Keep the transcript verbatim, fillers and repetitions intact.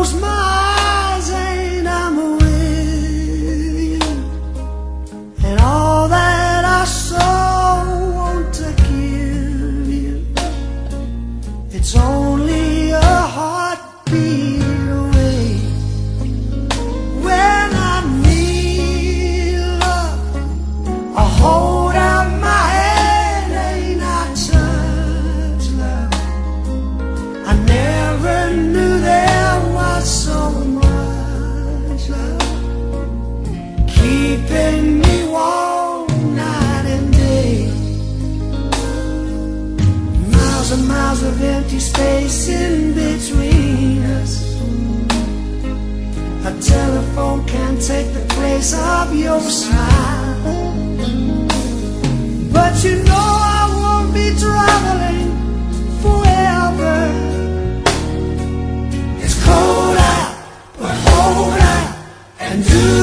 close my eyes and I'm with you, and all that I so want to give you, it's only a heartbeat away. When I need love, I hold out my hand and I touch love. I never knew there was so much love keeping me warm night and day. Miles and miles of empty space in between us. A telephone can't take the place of your smile. But you know I won't be traveling forever. It's cold out, but hold out and do